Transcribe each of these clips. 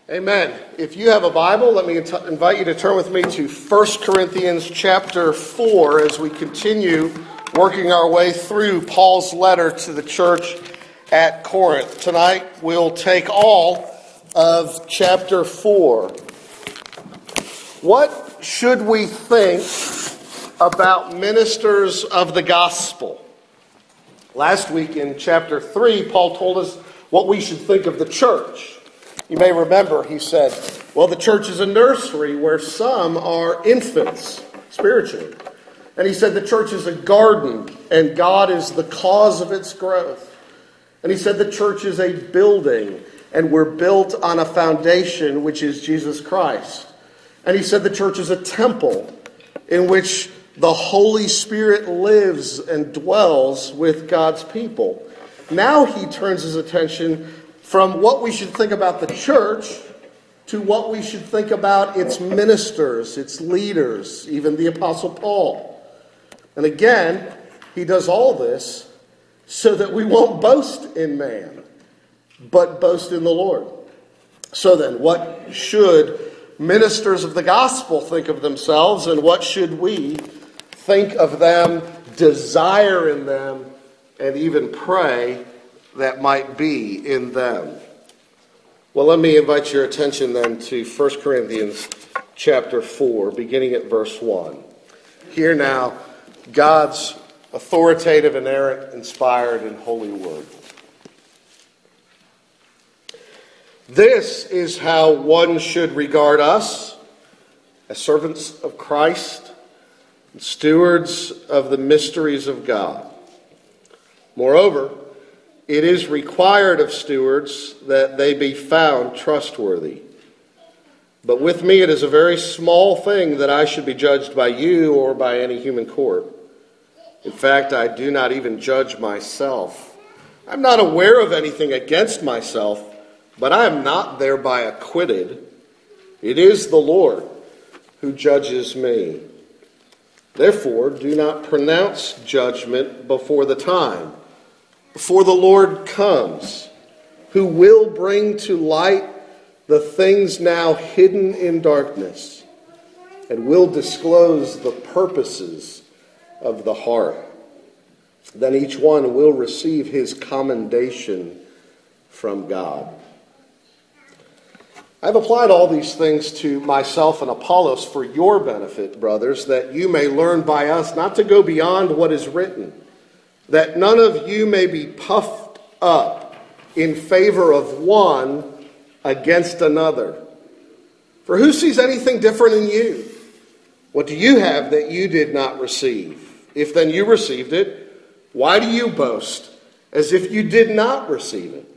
Amen. If you have a Bible, let me invite you to turn with me to 1 Corinthians chapter 4 as we continue working our way through Paul's letter to the church at Corinth. Tonight we'll take all of chapter 4. What should we think about ministers of the gospel? Last week in chapter 3, Paul told us what we should think of the church. You may remember he said, well, the church is a nursery where some are infants spiritually. And he said the church is a garden and God is the cause of its growth. And he said the church is a building and we're built on a foundation which is Jesus Christ. And he said the church is a temple in which the Holy Spirit lives and dwells with God's people. Now he turns his attention from what we should think about the church to what we should think about its ministers, its leaders, even the Apostle Paul. And again, he does all this so that we won't boast in man, but boast in the Lord. So then, what should ministers of the gospel think of themselves, and what should we think of them, desire in them, and even pray that might be in them? Well, let me invite your attention then to 1 Corinthians chapter 4, beginning at verse 1. Hear now God's authoritative, inerrant, inspired, and holy word. This is how one should regard us as servants of Christ and stewards of the mysteries of God. Moreover, it is required of stewards that they be found trustworthy. But with me it is a very small thing that I should be judged by you or by any human court. In fact, I do not even judge myself. I'm not aware of anything against myself, but I am not thereby acquitted. It is the Lord who judges me. Therefore, do not pronounce judgment before the time, before the Lord comes, who will bring to light the things now hidden in darkness, and will disclose the purposes of the heart. Then each one will receive his commendation from God. I've applied all these things to myself and Apollos for your benefit, brothers, that you may learn by us not to go beyond what is written, that none of you may be puffed up in favor of one against another. For who sees anything different in you? What do you have that you did not receive? If then you received it, why do you boast as if you did not receive it?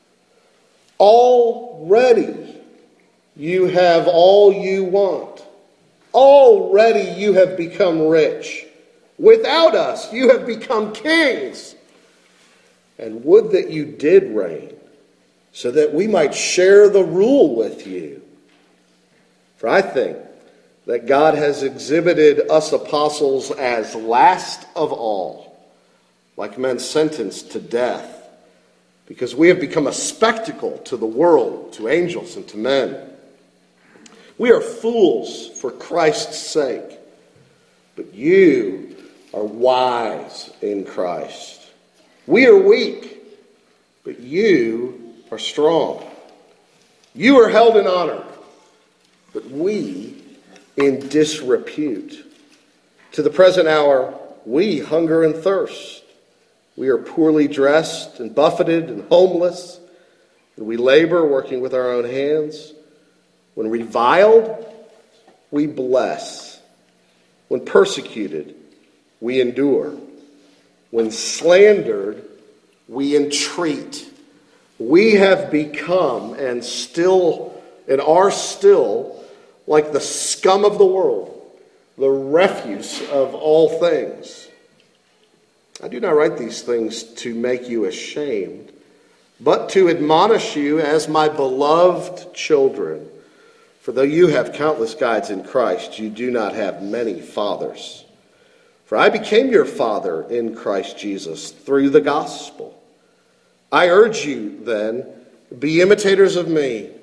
Already you have all you want. Already you have become rich. Without us, you have become kings. And would that you did reign, so that we might share the rule with you. For I think that God has exhibited us apostles as last of all, like men sentenced to death, because we have become a spectacle to the world, to angels, and to men. We are fools for Christ's sake, but you are wise in Christ. We are weak, but you are strong. You are held in honor, but we in disrepute. To the present hour, we hunger and thirst. We are poorly dressed and buffeted and homeless, and we labor working with our own hands. When reviled, we bless. When persecuted, we endure. When slandered, we entreat. We have become and are still like the scum of the world, the refuse of all things. I do not write these things to make you ashamed, but to admonish you as my beloved children. For though you have countless guides in Christ, you do not have many fathers. For I became your father in Christ Jesus through the gospel. I urge you, then, be imitators of me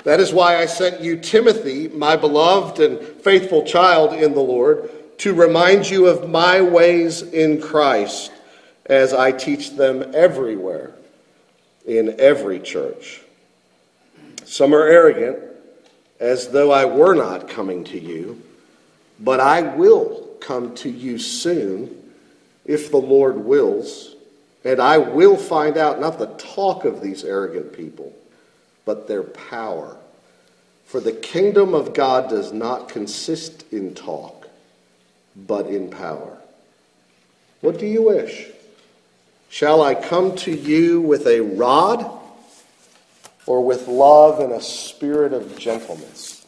That is why I sent you Timothy, my beloved and faithful child in the Lord, to remind you of my ways in Christ, as I teach them everywhere, in every church. Some are arrogant, as though I were not coming to you, but I will come to you soon, if the Lord wills, and I will find out not the talk of these arrogant people, but their power. For the kingdom of God does not consist in talk, but in power. What do you wish? Shall I come to you with a rod, or with love and a spirit of gentleness?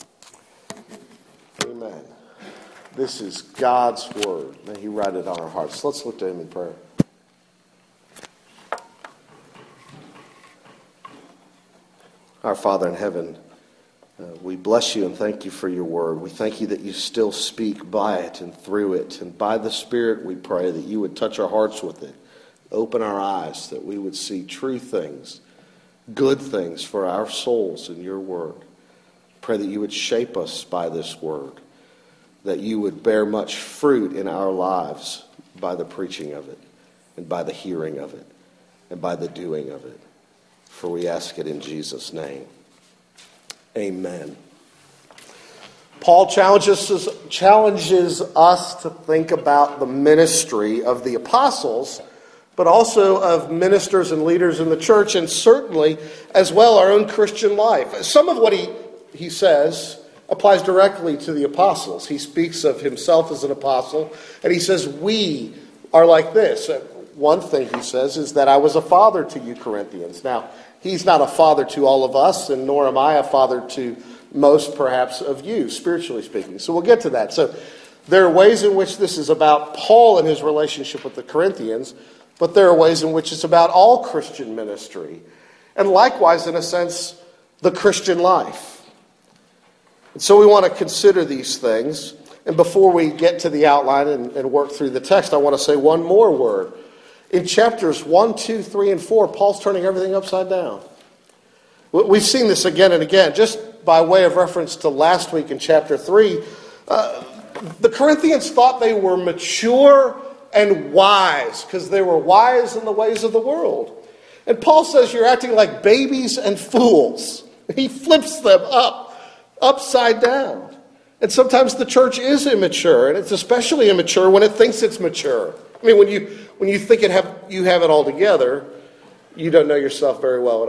Amen. This is God's word. May he write it on our hearts. Let's look to him in prayer. Our Father in heaven, we bless you and thank you for your word. We thank you that you still speak by it and through it. And by the Spirit, we pray that you would touch our hearts with it. Open our eyes, that we would see true things, good things for our souls in your word. Pray that you would shape us by this word, that you would bear much fruit in our lives by the preaching of it, and by the hearing of it, and by the doing of it. For we ask it in Jesus' name. Amen. Paul challenges us to think about the ministry of the apostles, but also of ministers and leaders in the church, and certainly as well our own Christian life. Some of what he says applies directly to the apostles. He speaks of himself as an apostle, and he says, we are like this. One thing he says is that I was a father to you, Corinthians. Now, he's not a father to all of us, and nor am I a father to most, perhaps, of you, spiritually speaking. So we'll get to that. So there are ways in which this is about Paul and his relationship with the Corinthians, but there are ways in which it's about all Christian ministry, and likewise, in a sense, the Christian life. And so we want to consider these things. And before we get to the outline and work through the text, I want to say one more word. In chapters 1, 2, 3, and 4, Paul's turning everything upside down. We've seen this again and again. Just by way of reference to last week in chapter 3, the Corinthians thought they were mature and wise because they were wise in the ways of the world. And Paul says you're acting like babies and fools. He flips them upside down. And sometimes the church is immature, and it's especially immature when it thinks it's mature. I mean, when you think you have it all together, you don't know yourself very well at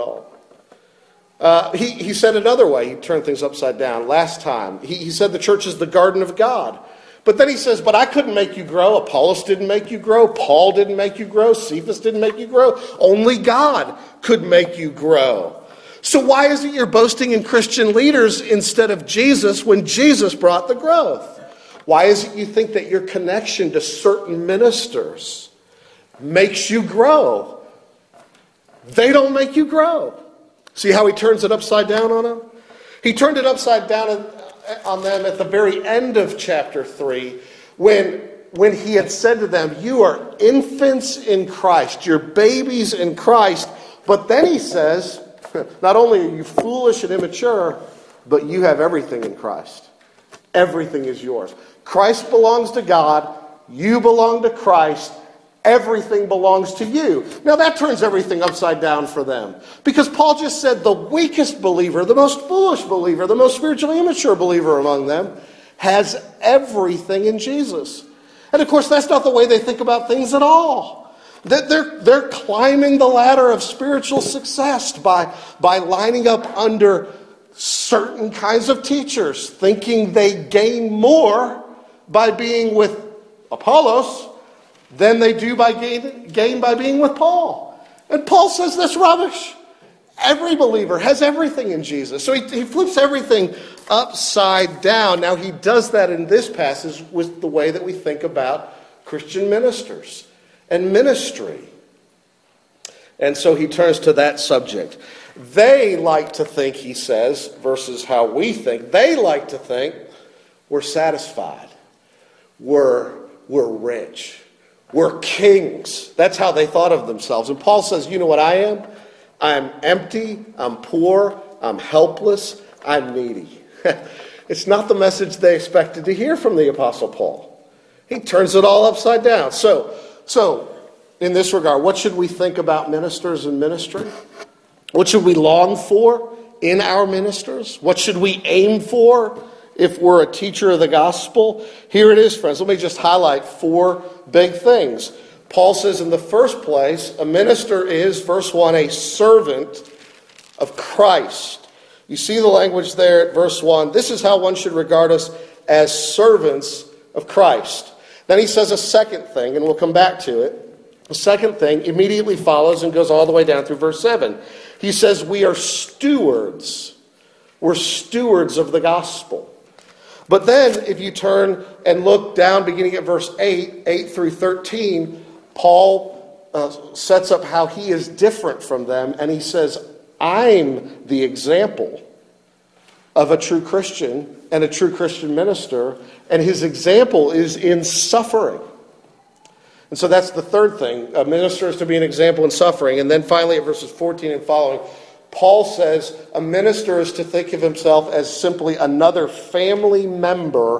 all. He said another way. He turned things upside down last time. He said the church is the garden of God. But then he says, but I couldn't make you grow. Apollos didn't make you grow. Paul didn't make you grow. Cephas didn't make you grow. Only God could make you grow. So why is it you're boasting in Christian leaders instead of Jesus when Jesus brought the growth? Why is it you think that your connection to certain ministers makes you grow? They don't make you grow. See how he turns it upside down on them? He turned it upside down on them at the very end of chapter 3 when he had said to them, you are infants in Christ, you're babies in Christ. But then he says, not only are you foolish and immature, but you have everything in Christ. Everything is yours. Christ belongs to God. You belong to Christ. Everything belongs to you. Now that turns everything upside down for them. Because Paul just said the weakest believer, the most foolish believer, the most spiritually immature believer among them has everything in Jesus. And of course that's not the way they think about things at all. They're climbing the ladder of spiritual success by lining up under certain kinds of teachers, thinking they gain more by being with Apollos than they do by gain by being with Paul. And Paul says that's rubbish. Every believer has everything in Jesus. So he flips everything upside down. Now he does that in this passage with the way that we think about Christian ministers and ministry. And so he turns to that subject. They like to think, he says, versus how we think, they like to think we're satisfied. We're rich. We're kings. That's how they thought of themselves. And Paul says, you know what I am? I'm empty, I'm poor, I'm helpless, I'm needy. It's not the message they expected to hear from the Apostle Paul. He turns it all upside down. So in this regard, what should we think about ministers and ministry? What should we long for in our ministers? What should we aim for if we're a teacher of the gospel? Here it is, friends. Let me just highlight 4 big things. Paul says in the first place, a minister is, verse 1, a servant of Christ. You see the language there at verse 1. This is how one should regard us, as servants of Christ. Then he says a second thing, and we'll come back to it. The second thing immediately follows and goes all the way down through verse 7. He says we are stewards. We're stewards of the gospel. But then if you turn and look down beginning at verse 8 through 13, Paul sets up how he is different from them, and he says, I'm the example of a true Christian and a true Christian minister, and his example is in suffering. And so that's the third thing. A minister is to be an example in suffering. And then finally at verses 14 and following, Paul says a minister is to think of himself as simply another family member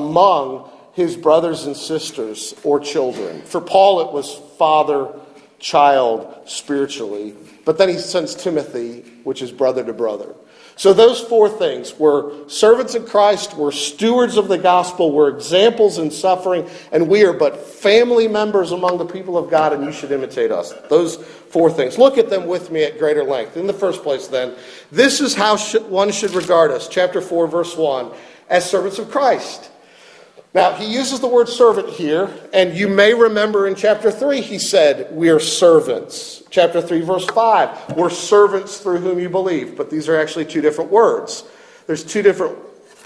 among his brothers and sisters or children. For Paul it was father, child, spiritually. But then he sends Timothy, which is brother to brother. So those 4 things, we're servants of Christ, we're stewards of the gospel, we're examples in suffering, and we are but family members among the people of God, and you should imitate us. Those 4 things. Look at them with me at greater length. In the first place then, this is how one should regard us, chapter 4, verse 1, as servants of Christ. Now, he uses the word servant here, and you may remember in chapter 3 he said, we are servants. Chapter 3, verse 5, we're servants through whom you believe. But these are actually 2 different words. There's 2 different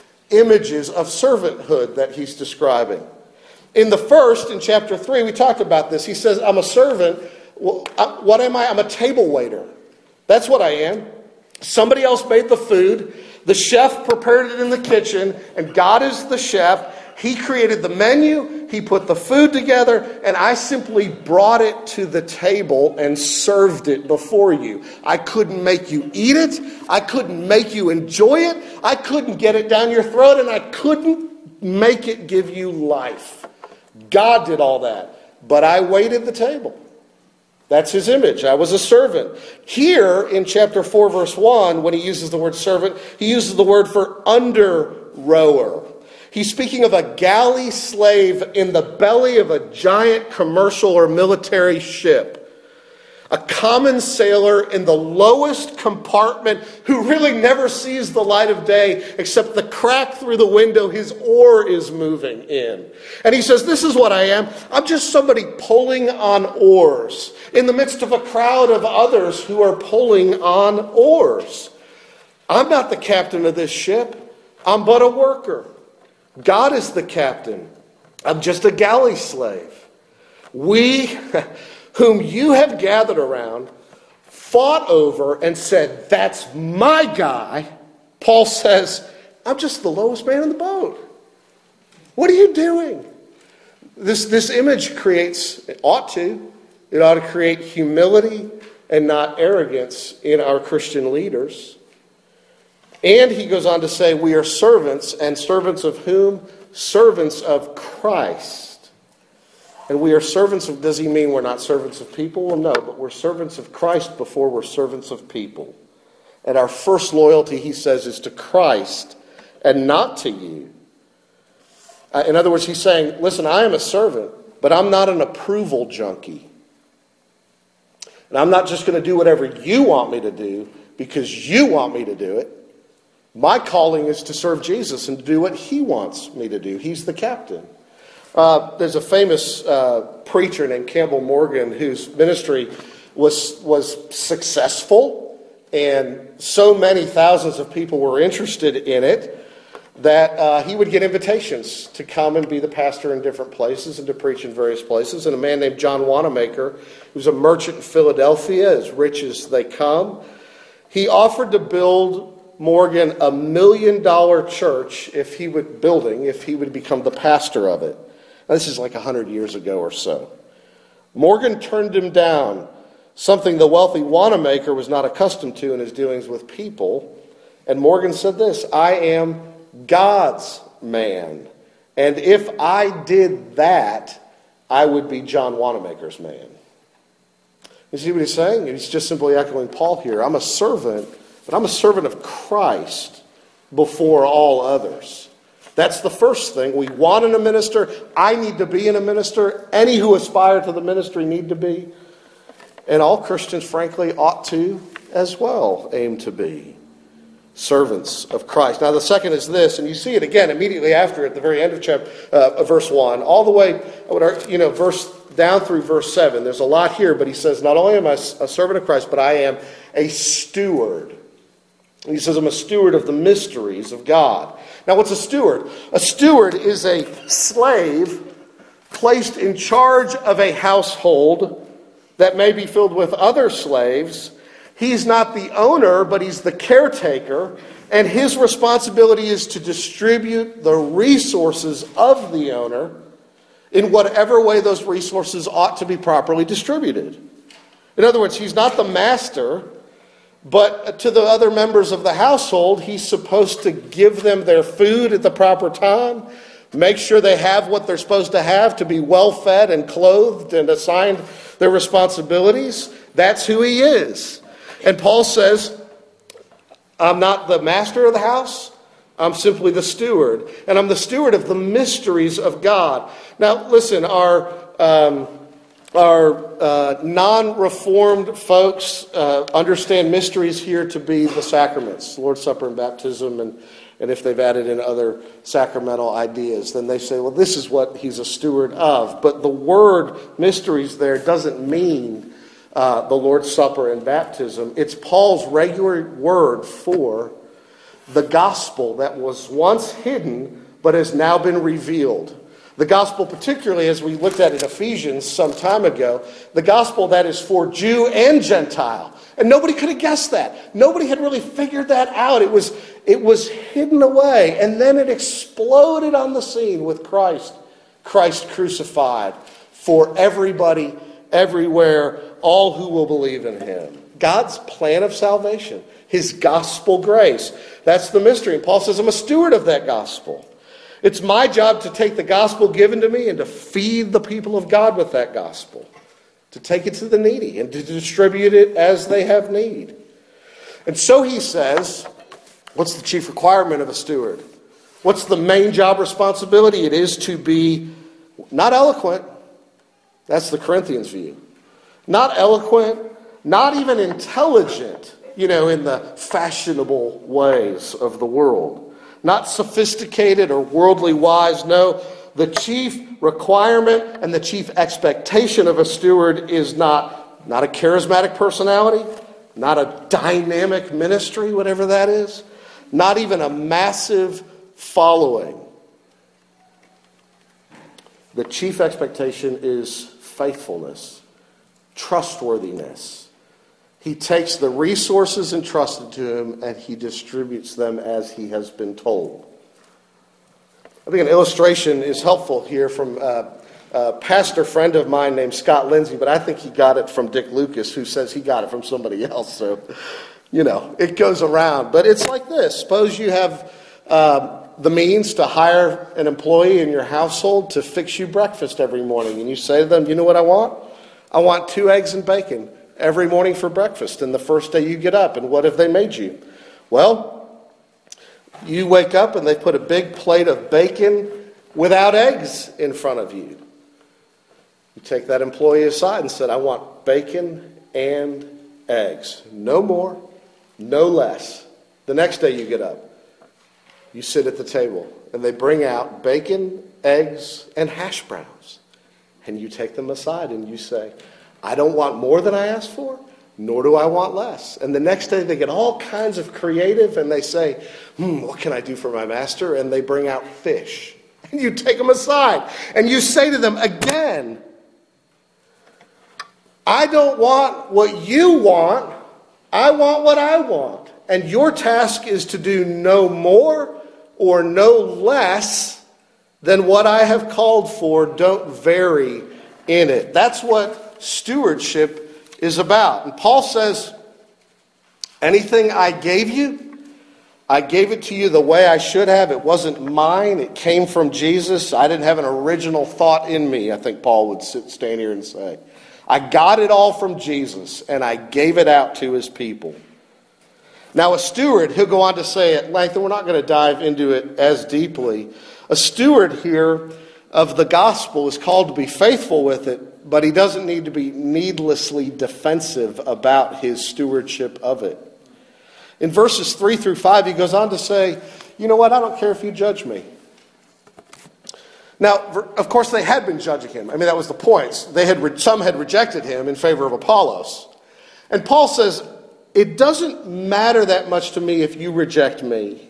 images of servanthood that he's describing. In the first, in chapter 3, we talked about this. He says, I'm a servant. Well, what am I? I'm a table waiter. That's what I am. Somebody else made the food. The chef prepared it in the kitchen, and God is the chef. He created the menu, he put the food together, and I simply brought it to the table and served it before you. I couldn't make you eat it. I couldn't make you enjoy it. I couldn't get it down your throat, and I couldn't make it give you life. God did all that, but I waited the table. That's his image. I was a servant. Here in chapter 4, verse 1, when he uses the word servant, he uses the word for under-rower. He's speaking of a galley slave in the belly of a giant commercial or military ship. A common sailor in the lowest compartment who really never sees the light of day except the crack through the window his oar is moving in. And he says, this is what I am. I'm just somebody pulling on oars in the midst of a crowd of others who are pulling on oars. I'm not the captain of this ship. I'm but a worker. God is the captain. I'm just a galley slave. We, whom you have gathered around, fought over and said, that's my guy. Paul says, I'm just the lowest man in the boat. What are you doing? This image it ought to create humility and not arrogance in our Christian leaders. And he goes on to say, we are servants, and servants of whom? Servants of Christ. And we are servants of, does he mean we're not servants of people? Well, no, but we're servants of Christ before we're servants of people. And our first loyalty, he says, is to Christ and not to you. In other words, he's saying, listen, I am a servant, but I'm not an approval junkie. And I'm not just going to do whatever you want me to do because you want me to do it. My calling is to serve Jesus and to do what he wants me to do. He's the captain. There's a famous preacher named Campbell Morgan whose ministry was successful, and so many thousands of people were interested in it that he would get invitations to come and be the pastor in different places and to preach in various places. And a man named John Wanamaker, who's a merchant in Philadelphia, as rich as they come, he offered to build Morgan $1 million church if he would become the pastor of it. Now, this is like 100 years ago or so. Morgan turned him down, something the wealthy Wanamaker was not accustomed to in his dealings with people. And Morgan said this, I am God's man. And if I did that, I would be John Wanamaker's man. You see what he's saying? He's just simply echoing Paul here. I'm a servant, but I'm a servant of Christ before all others. That's the first thing. We want in a minister. I need to be in a minister. Any who aspire to the ministry need to be. And all Christians, frankly, ought to as well aim to be servants of Christ. Now, the second is this, and you see it again immediately after at the very end of verse 1, all the way, down through verse 7. There's a lot here, but he says, not only am I a servant of Christ, but I am a steward. And he says, I'm a steward of the mysteries of God. Now, what's a steward? A steward is a slave placed in charge of a household that may be filled with other slaves. He's not the owner, but he's the caretaker, and his responsibility is to distribute the resources of the owner in whatever way those resources ought to be properly distributed. In other words, he's not the master, but to the other members of the household, he's supposed to give them their food at the proper time, make sure they have what they're supposed to have to be well fed and clothed and assigned their responsibilities. That's who he is. And Paul says, I'm not the master of the house. I'm simply the steward. And I'm the steward of the mysteries of God. Now, listen, our non-reformed folks understand mysteries here to be the sacraments, Lord's Supper and baptism, and if they've added in other sacramental ideas, then they say, well, this is what he's a steward of. But the word mysteries there doesn't mean the Lord's Supper and baptism. It's Paul's regular word for the gospel that was once hidden but has now been revealed. The gospel, particularly as we looked at in Ephesians some time ago, the gospel that is for Jew and Gentile. And nobody could have guessed that. Nobody had really figured that out. It was hidden away, and then it exploded on the scene with Christ crucified for everybody, everywhere, all who will believe in him. God's plan of salvation, his gospel grace. That's the mystery. And Paul says, I'm a steward of that gospel. It's my job to take the gospel given to me and to feed the people of God with that gospel, to take it to the needy and to distribute it as they have need. And so he says, what's the chief requirement of a steward? What's the main job responsibility? It is to be not eloquent. That's the Corinthians' view. Not eloquent, not even intelligent, in the fashionable ways of the world. Not sophisticated or worldly wise. No, the chief requirement and the chief expectation of a steward is not a charismatic personality, not a dynamic ministry, whatever that is, not even a massive following. The chief expectation is faithfulness, trustworthiness. He takes the resources entrusted to him and he distributes them as he has been told. I think an illustration is helpful here from a pastor friend of mine named Scott Lindsay, but I think he got it from Dick Lucas, who says he got it from somebody else. So, it goes around. But it's like this. Suppose you have the means to hire an employee in your household to fix you breakfast every morning. And you say to them, you know what I want? I want 2 eggs and bacon every morning for breakfast, and the first day you get up. And what have they made you? Well, you wake up and they put a big plate of bacon without eggs in front of you. You take that employee aside and said, I want bacon and eggs. No more, no less. The next day you get up. You sit at the table and they bring out bacon, eggs, and hash browns. And you take them aside and you say, I don't want more than I asked for, nor do I want less. And the next day they get all kinds of creative and they say, what can I do for my master? And they bring out fish. And you take them aside and you say to them again, I don't want what you want, I want what I want. And your task is to do no more or no less than what I have called for. Don't vary in it. That's what stewardship is about. And Paul says, anything I gave you, I gave it to you the way I should have. It wasn't mine. It came from Jesus. I didn't have an original thought in me, I think Paul would stand here and say. I got it all from Jesus, and I gave it out to his people. Now, a steward, he'll go on to say at length, and we're not going to dive into it as deeply. A steward here of the gospel is called to be faithful with it, but he doesn't need to be needlessly defensive about his stewardship of it. In verses 3 through 5, he goes on to say, you know what, I don't care if you judge me. Now, of course, they had been judging him. I mean, that was the point. Some had rejected him in favor of Apollos. And Paul says, it doesn't matter that much to me if you reject me.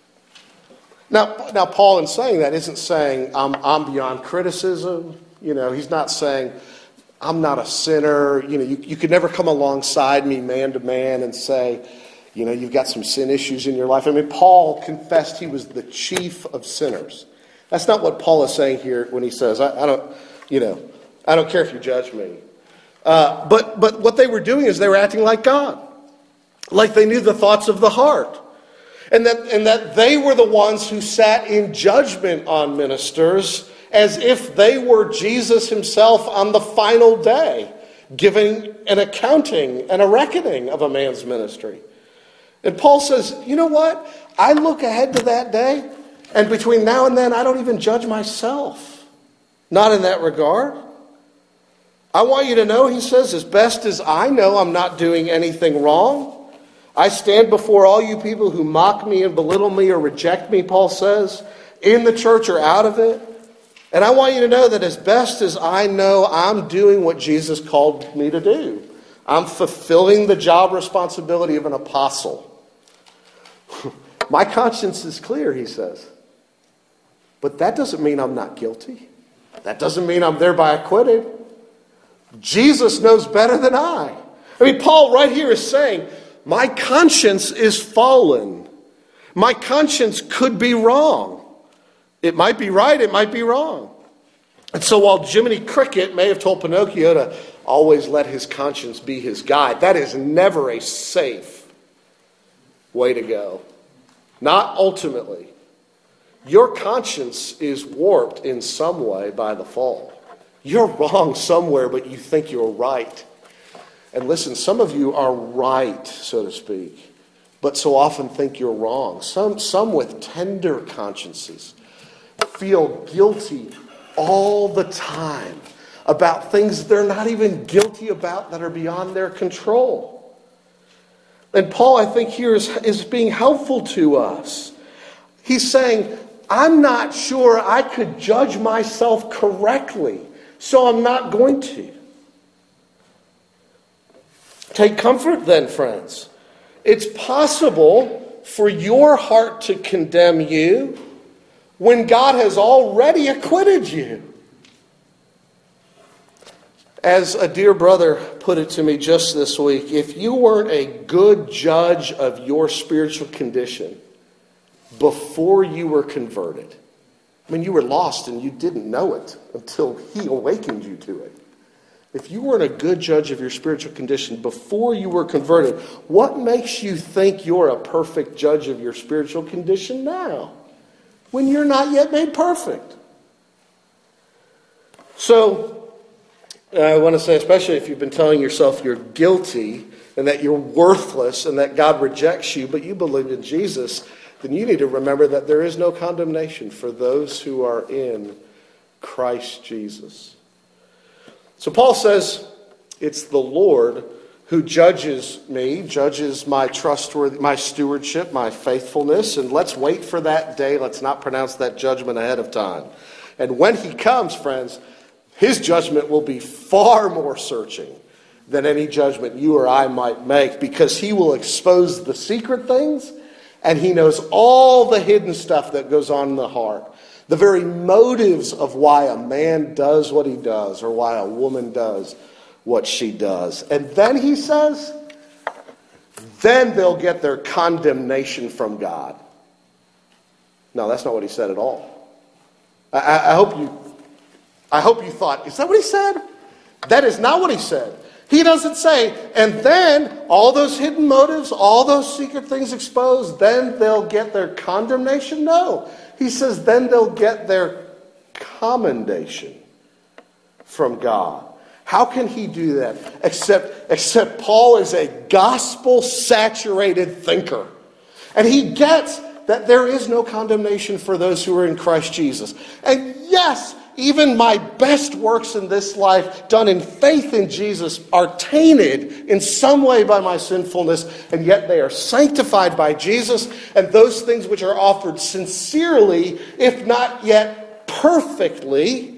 Now, Paul, in saying that, isn't saying I'm beyond criticism. You know, he's not saying I'm not a sinner. You know, you could never come alongside me man to man and say, you know, you've got some sin issues in your life. I mean, Paul confessed he was the chief of sinners. That's not what Paul is saying here when he says, I don't care if you judge me. But what they were doing is they were acting like God, like they knew the thoughts of the heart. And that they were the ones who sat in judgment on ministers as if they were Jesus himself on the final day, giving an accounting and a reckoning of a man's ministry. And Paul says, you know what? I look ahead to that day, and between now and then, I don't even judge myself. Not in that regard. I want you to know, he says, as best as I know, I'm not doing anything wrong. I stand before all you people who mock me and belittle me or reject me, Paul says, in the church or out of it. And I want you to know that as best as I know, I'm doing what Jesus called me to do. I'm fulfilling the job responsibility of an apostle. My conscience is clear, he says. But that doesn't mean I'm not guilty. That doesn't mean I'm thereby acquitted. Jesus knows better than I. I mean, Paul right here is saying, my conscience is fallen. My conscience could be wrong. It might be right, it might be wrong. And so while Jiminy Cricket may have told Pinocchio to always let his conscience be his guide, that is never a safe way to go. Not ultimately. Your conscience is warped in some way by the fall. You're wrong somewhere, but you think you're right. And listen, some of you are right, so to speak, but so often think you're wrong. Some with tender consciences feel guilty all the time about things they're not even guilty about that are beyond their control. And Paul, I think, here is being helpful to us. He's saying, I'm not sure I could judge myself correctly, so I'm not going to. Take comfort then, friends. It's possible for your heart to condemn you when God has already acquitted you. As a dear brother put it to me just this week, if you weren't a good judge of your spiritual condition before you were converted, I mean, you were lost and you didn't know it until he awakened you to it. If you weren't a good judge of your spiritual condition before you were converted, what makes you think you're a perfect judge of your spiritual condition now, when you're not yet made perfect? So, I want to say, especially if you've been telling yourself you're guilty and that you're worthless and that God rejects you, but you believe in Jesus, then you need to remember that there is no condemnation for those who are in Christ Jesus. So Paul says, it's the Lord who judges me, judges my stewardship, my faithfulness, and let's wait for that day. Let's not pronounce that judgment ahead of time. And when he comes, friends, his judgment will be far more searching than any judgment you or I might make, because he will expose the secret things, and he knows all the hidden stuff that goes on in the heart. The very motives of why a man does what he does, or why a woman does what she does. And then he says, then they'll get their condemnation from God. No, that's not what he said at all. I hope you thought, is that what he said? That is not what he said. He doesn't say, and then all those hidden motives, all those secret things exposed, then they'll get their condemnation. No. He says, then they'll get their commendation from God. How can he do that? Except Paul is a gospel-saturated thinker. And he gets that there is no condemnation for those who are in Christ Jesus. And yes, even my best works in this life, done in faith in Jesus, are tainted in some way by my sinfulness, and yet they are sanctified by Jesus. And those things which are offered sincerely, if not yet perfectly,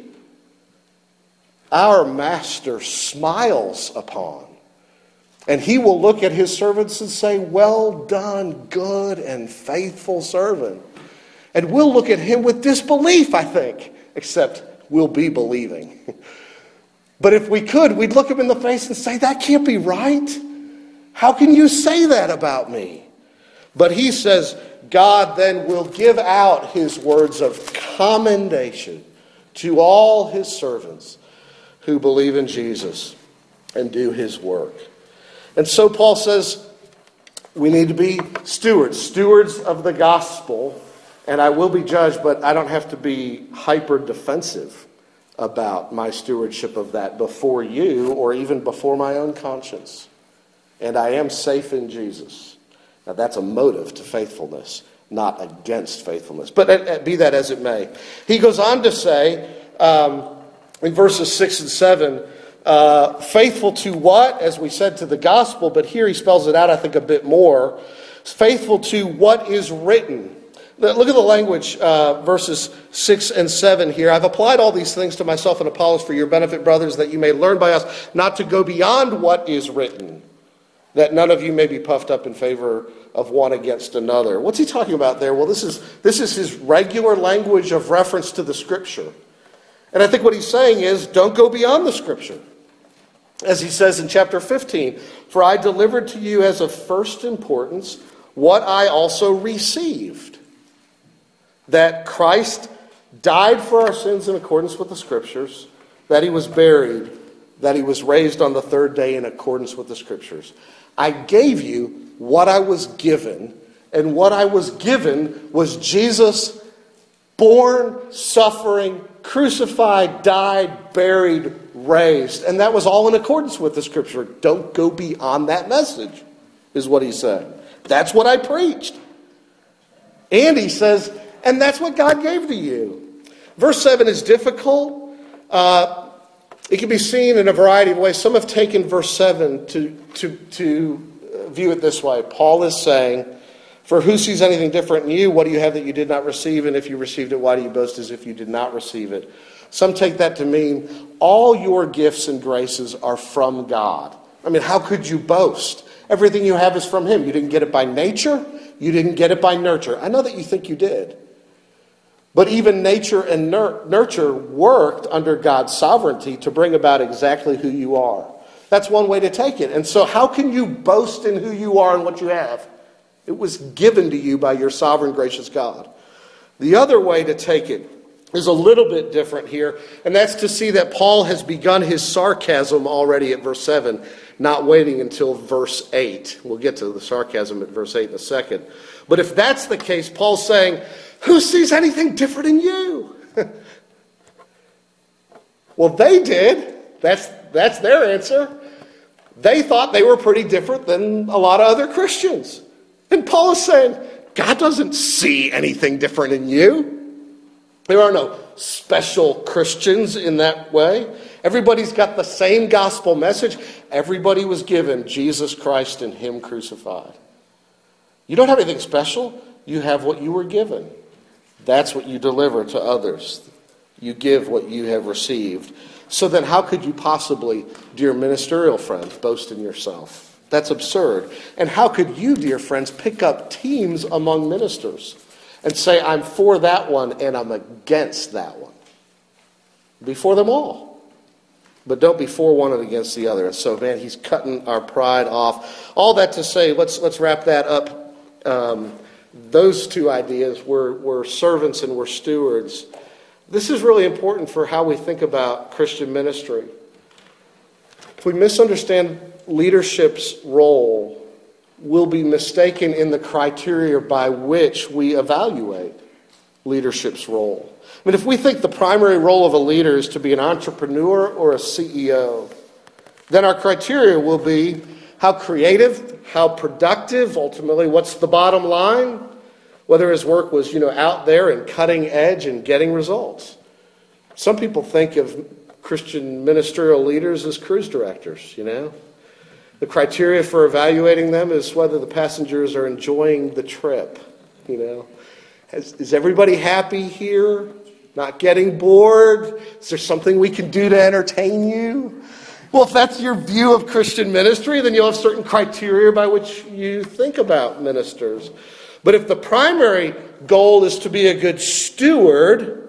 our Master smiles upon. And he will look at his servants and say, well done, good and faithful servant. And we'll look at him with disbelief, I think, except we'll be believing. But if we could, we'd look him in the face and say, that can't be right. How can you say that about me? But he says, God then will give out his words of commendation to all his servants who believe in Jesus and do his work. And so Paul says we need to be stewards of the gospel. And I will be judged, but I don't have to be hyper defensive about my stewardship of that before you or even before my own conscience. And I am safe in Jesus. Now that's a motive to faithfulness, not against faithfulness. But be that as it may. He goes on to say in verses 6 and 7, faithful to what? As we said, to the gospel, but here he spells it out, I think, a bit more. Faithful to what is written. Look at the language, verses 6 and 7 here. I've applied all these things to myself and Apollos for your benefit, brothers, that you may learn by us not to go beyond what is written, that none of you may be puffed up in favor of one against another. What's he talking about there? Well, this is his regular language of reference to the Scripture. And I think what he's saying is, don't go beyond the Scripture. As he says in chapter 15, for I delivered to you as of first importance what I also received, that Christ died for our sins in accordance with the Scriptures, that he was buried, that he was raised on the third day in accordance with the Scriptures. I gave you what I was given, and what I was given was Jesus born, suffering, crucified, died, buried, raised. And that was all in accordance with the Scripture. Don't go beyond that message, is what he's saying. That's what I preached. And he says, and that's what God gave to you. Verse 7 is difficult. It can be seen in a variety of ways. Some have taken verse 7 to view it this way. Paul is saying, for who sees anything different in you? What do you have that you did not receive? And if you received it, why do you boast as if you did not receive it? Some take that to mean all your gifts and graces are from God. I mean, how could you boast? Everything you have is from him. You didn't get it by nature. You didn't get it by nurture. I know that you think you did. But even nature and nurture worked under God's sovereignty to bring about exactly who you are. That's one way to take it. And so how can you boast in who you are and what you have? It was given to you by your sovereign, gracious God. The other way to take it is a little bit different here, and that's to see that Paul has begun his sarcasm already at verse 7, not waiting until verse 8. We'll get to the sarcasm at verse 8 in a second. But if that's the case, Paul's saying, who sees anything different in you? Well, they did. That's their answer. They thought they were pretty different than a lot of other Christians. And Paul is saying, God doesn't see anything different in you. There are no special Christians in that way. Everybody's got the same gospel message. Everybody was given Jesus Christ and him crucified. You don't have anything special. You have what you were given. That's what you deliver to others. You give what you have received. So then how could you possibly, dear ministerial friends, boast in yourself? That's absurd. And how could you, dear friends, pick up teams among ministers and say, I'm for that one and I'm against that one? Be for them all. But don't be for one and against the other. And so, man, he's cutting our pride off. All that to say, let's wrap that up. Those two ideas, we're servants and we're stewards. This is really important for how we think about Christian ministry. If we misunderstand leadership's role, we'll be mistaken in the criteria by which we evaluate leadership's role. I mean, if we think the primary role of a leader is to be an entrepreneur or a CEO, then our criteria will be how creative, how productive, ultimately, what's the bottom line? Whether his work was, out there and cutting edge and getting results. Some people think of Christian ministerial leaders as cruise directors, The criteria for evaluating them is whether the passengers are enjoying the trip, Is everybody happy here? Not getting bored? Is there something we can do to entertain you? Well, if that's your view of Christian ministry, then you'll have certain criteria by which you think about ministers. But if the primary goal is to be a good steward,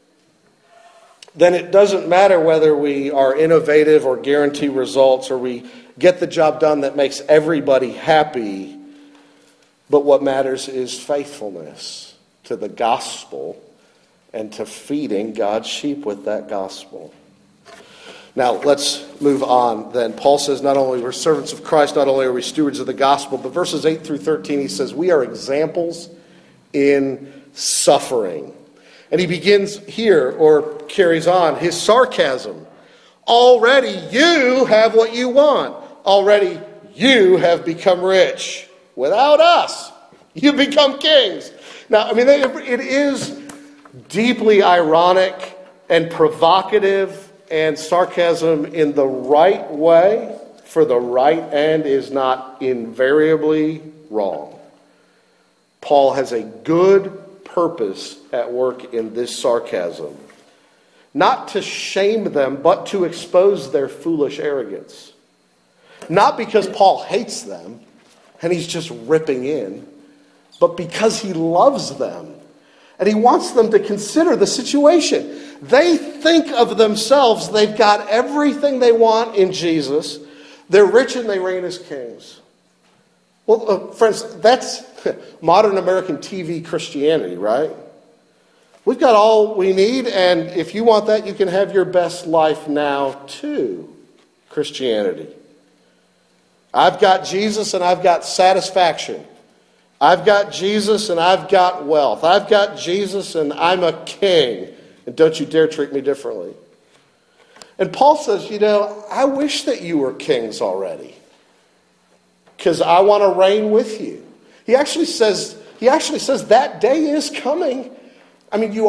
then it doesn't matter whether we are innovative or guarantee results or we get the job done that makes everybody happy. But what matters is faithfulness to the gospel and to feeding God's sheep with that gospel. Now, let's move on then. Paul says not only we're servants of Christ, not only are we stewards of the gospel, but verses 8 through 13, he says we are examples in suffering. And he begins here, or carries on, his sarcasm. Already you have what you want. Already you have become rich. Without us, you become kings. Now, it is deeply ironic and provocative, and sarcasm in the right way for the right end is not invariably wrong. Paul has a good purpose at work in this sarcasm. Not to shame them, but to expose their foolish arrogance. Not because Paul hates them and he's just ripping in, but because he loves them. And he wants them to consider the situation. They think of themselves, they've got everything they want in Jesus. They're rich and they reign as kings. Well, friends, that's modern American TV Christianity, right? We've got all we need, and if you want that, you can have your best life now too. Christianity. I've got Jesus and I've got satisfaction. I've got Jesus and I've got wealth. I've got Jesus and I'm a king. And don't you dare treat me differently. And Paul says, I wish that you were kings already. Because I want to reign with you. He actually says that day is coming. You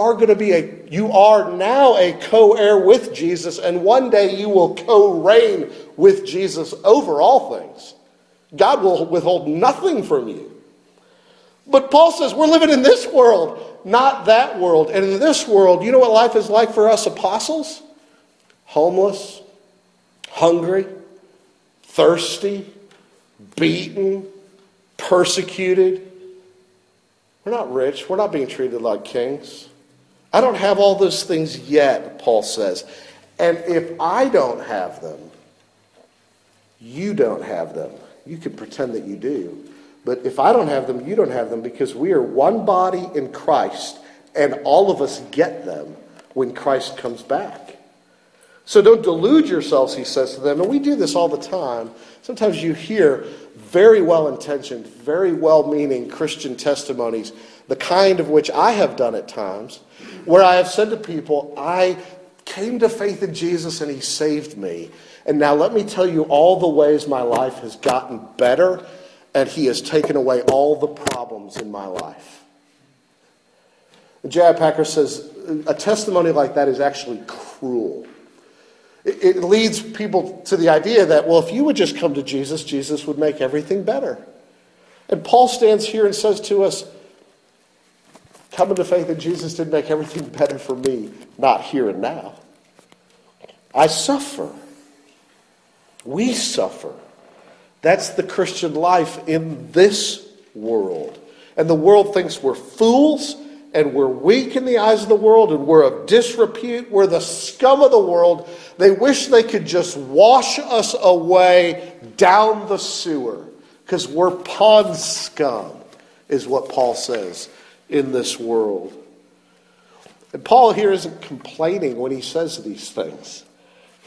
are now a co-heir with Jesus, and one day you will co-reign with Jesus over all things. God will withhold nothing from you. But Paul says we're living in this world, not that world. And in this world, you know what life is like for us apostles? Homeless, hungry, thirsty, beaten, persecuted. We're not rich. We're not being treated like kings. I don't have all those things yet, Paul says. And if I don't have them, you don't have them. You can pretend that you do. But if I don't have them, you don't have them, because we are one body in Christ, and all of us get them when Christ comes back. So don't delude yourselves, he says to them. And we do this all the time. Sometimes you hear very well-intentioned, very well-meaning Christian testimonies, the kind of which I have done at times, where I have said to people, I came to faith in Jesus and he saved me. And now let me tell you all the ways my life has gotten better, and he has taken away all the problems in my life. J.I. Packer says a testimony like that is actually cruel. It leads people to the idea that, well, if you would just come to Jesus, Jesus would make everything better. And Paul stands here and says to us, coming to faith in Jesus didn't make everything better for me, not here and now. I suffer. We suffer. That's the Christian life in this world. And the world thinks we're fools, and we're weak in the eyes of the world, and we're of disrepute. We're the scum of the world. They wish they could just wash us away down the sewer, because we're pond scum, is what Paul says in this world. And Paul here isn't complaining when he says these things.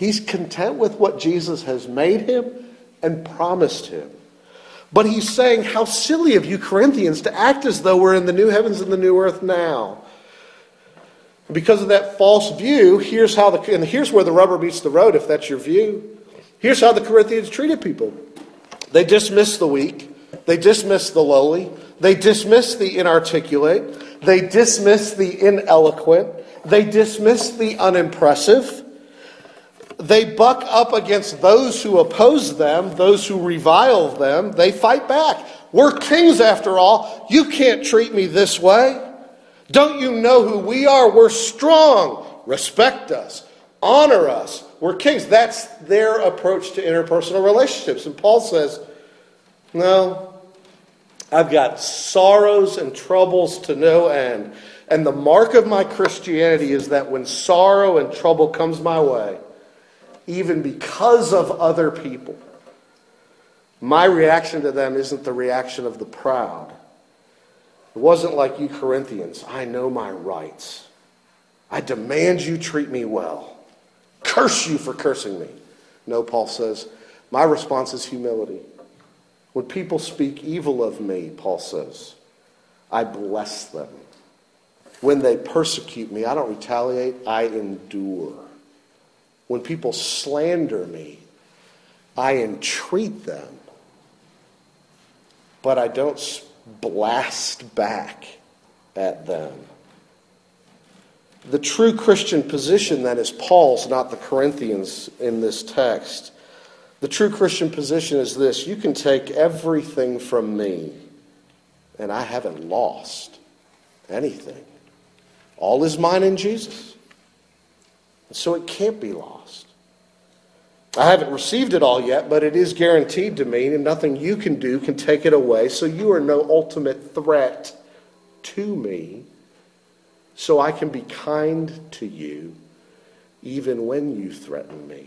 He's content with what Jesus has made him and promised him. But he's saying, how silly of you Corinthians to act as though we're in the new heavens and the new earth now. Because of that false view, here's where the rubber meets the road, if that's your view. Here's how the Corinthians treated people. They dismissed the weak. They dismissed the lowly. They dismissed the inarticulate. They dismissed the ineloquent. They dismissed the unimpressive. They buck up against those who oppose them, those who revile them. They fight back. We're kings after all. You can't treat me this way. Don't you know who we are? We're strong. Respect us. Honor us. We're kings. That's their approach to interpersonal relationships. And Paul says, no, I've got sorrows and troubles to no end. And the mark of my Christianity is that when sorrow and trouble comes my way, even because of other people, my reaction to them isn't the reaction of the proud. It wasn't like you Corinthians. I know my rights. I demand you treat me well. Curse you for cursing me. No, Paul says, my response is humility. When people speak evil of me, Paul says, I bless them. When they persecute me, I don't retaliate, I endure. When people slander me, I entreat them. But I don't blast back at them. The true Christian position then is Paul's, not the Corinthians in this text. The true Christian position is this: you can take everything from me, and I haven't lost anything. All is mine in Jesus. And so it can't be lost. I haven't received it all yet, but it is guaranteed to me, and nothing you can do can take it away. So you are no ultimate threat to me. So I can be kind to you even when you threaten me.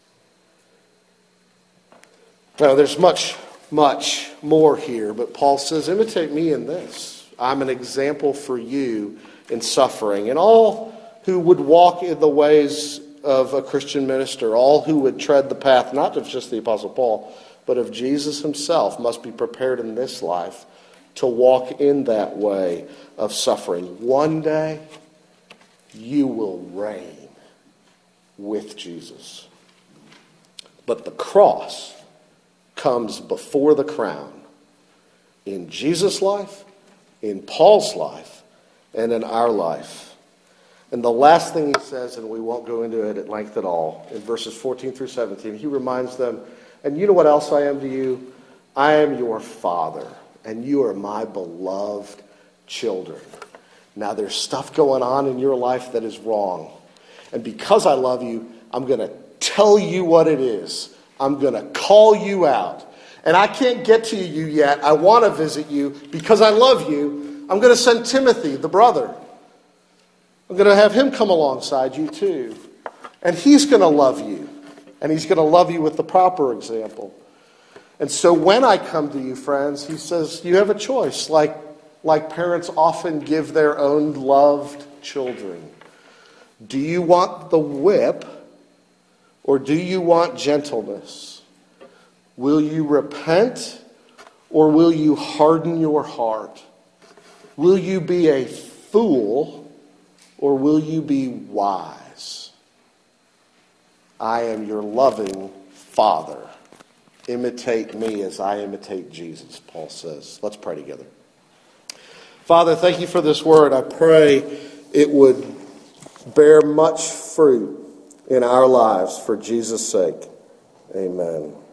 Now, there's much, much more here, but Paul says, imitate me in this. I'm an example for you in suffering. And all who would walk in the ways of a Christian minister, all who would tread the path, not of just the Apostle Paul, but of Jesus himself, must be prepared in this life to walk in that way of suffering. One day, you will reign with Jesus. But the cross comes before the crown in Jesus' life, in Paul's life, and in our life. And the last thing he says, and we won't go into it at length at all, in verses 14 through 17, he reminds them, and you know what else I am to you? I am your Father, and you are my beloved children. Now there's stuff going on in your life that is wrong. And because I love you, I'm going to tell you what it is. I'm going to call you out. And I can't get to you yet. I want to visit you. Because I love you, I'm going to send Timothy, the brother. I'm going to have him come alongside you too. And he's going to love you. And he's going to love you with the proper example. And so when I come to you, friends, he says, you have a choice, like parents often give their own loved children. Do you want the whip, or do you want gentleness? Will you repent, or will you harden your heart? Will you be a fool, or will you be wise? I am your loving Father. Imitate me as I imitate Jesus, Paul says. Let's pray together. Father, thank you for this word. I pray it would bear much fruit in our lives for Jesus' sake. Amen.